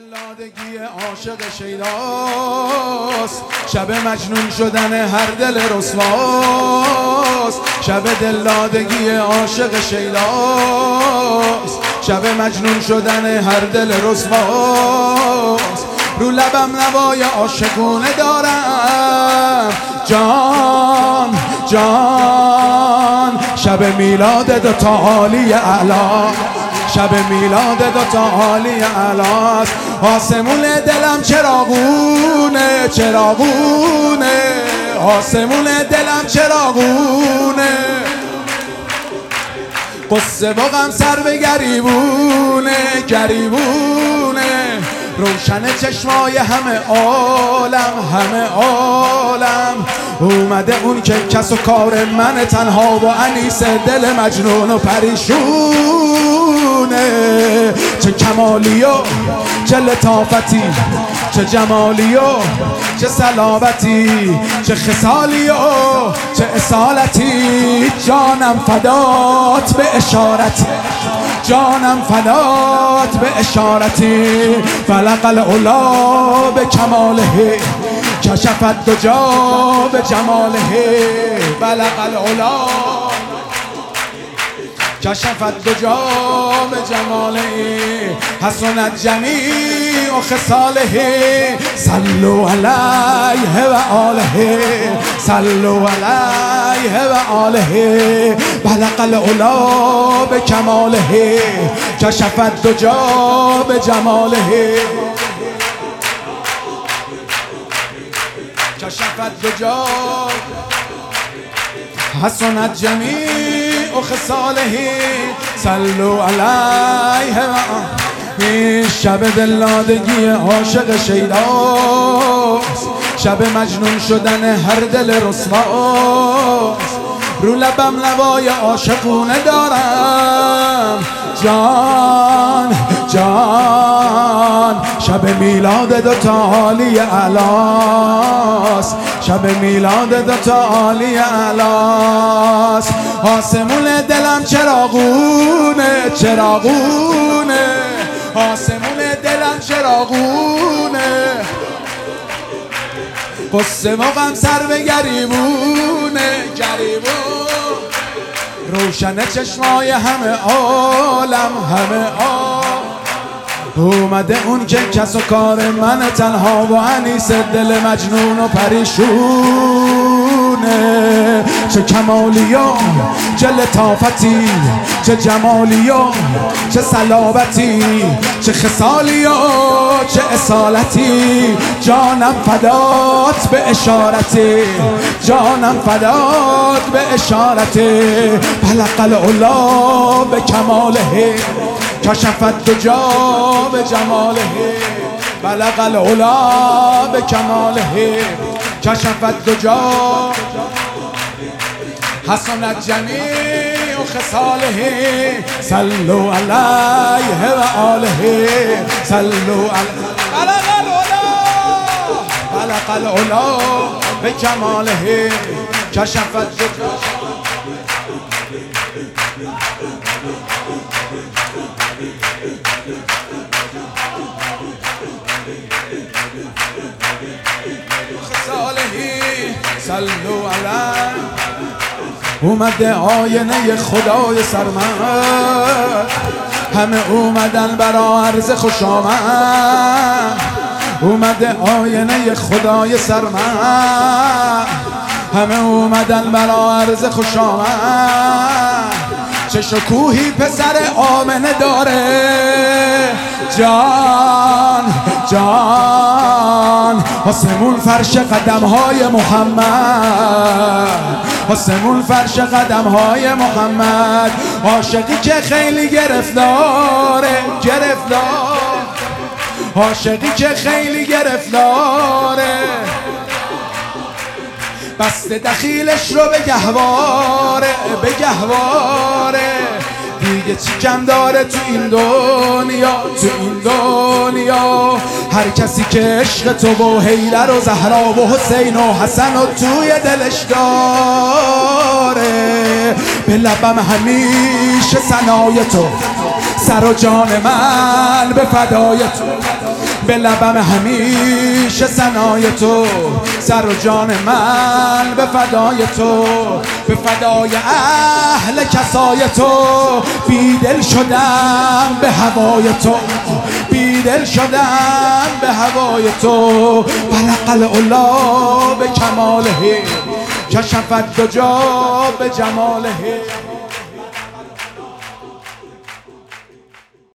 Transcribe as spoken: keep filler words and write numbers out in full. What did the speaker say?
دلدادگی عاشق شیداست، شب مجنون شدن هر دل رسواست. شب دلدادگی عاشق شیداست، شب مجنون شدن هر دل رسواست. رو لبم نوای عاشقونه دارم، جان جان. شب میلاد دوتا عالی اعلی، شب میلاد دوتا عالی اعلاست. آسمون دلم چراغونه چراغونه، آسمون دلم چراغونه. قصه با غم سر به گریبونه گریبونه. روشن چشمای همه عالم همه عالم. اومده اون که کس و کار من تنها و انیس دل مجنون و پریشونه. چه کمالی و چه لطافتی، چه جمالی و چه صلابتی، چه خصالی و چه اصالتی. جانم فدات به اشارتی، جانم فدات به اشارتی. فلق العلا به کماله، کشف الدجا به جماله. بلغ العلا کشف الدجا به جماله. حسنت جمیع خصاله، صلوا علیه و آله، صلوا علیه و آله. بلغ العلا به کماله، کشف الدجا به جماله. کشف الدجا حسنت جمیع خصاله، صلوا علیه و آله. شب دلدادگی عاشق شیداست، شب مجنون شدن هر دل رسواست. رو لبم نوای عاشقونه دارم، جان جان. شب میلاد دوتا عالی اعلاست، شب میلاد دوتا عالی اعلاست. آسمون دلم چراغونه چراغونه، آسمون دلم چراغونه. قصه و غم سر به گریبونه گریبون. روشن چشمای همه عالم همه عالم. اومده اون که کس و کار من تنها و انیس دل مجنون و پریشونه. چه کمالی و چه لطافتی، چه جمالی و چه صلابتی، چه خصالی و چه اصالتی. جانم فدات به اشارتی، جانم فدات به اشارتی. بلغ العلا به کماله، کشف الدجا به جماله. بلغ العلا به کماله، کشف الدجا. حسنت جمیع خصاله، صلوا علیه و آله، صلوا علیه. بلغ العلا بلغ العلا به کماله، کشف الدجا. صلوا علیه. اومده آینه خدای سرمد، همه اومدن برا عرض خوش آمد. اومده آینه خدای سرمد، همه اومدن برا عرض خوش آمد. چه شکوهی پسر آمنه داره، جان جان. آسمون فرش قدمهای محمد، آسمون فرش قدمهای محمد. عاشقی که خیلی گرفتاره گرفتار، عاشقی که خیلی گرفتاره. بسته دخیلش رو به گهواره به گهواره. دیگه چی کم داره تو این دنیا تو این دنیا. هر کسی که عشق تو و حیدر و زهرا و حسین و حسن و توی دلش داره. به لبم همیشه ثنای تو سر و جان من به فدای تو، به لبم همیشه ثنای تو. سر و جان من به فدای تو، به فدای اهل کسای تو. بیدل شدم به هوای تو، بیدل شدم به هوای تو. برق العلا به کماله، کشف الدجا به جماله.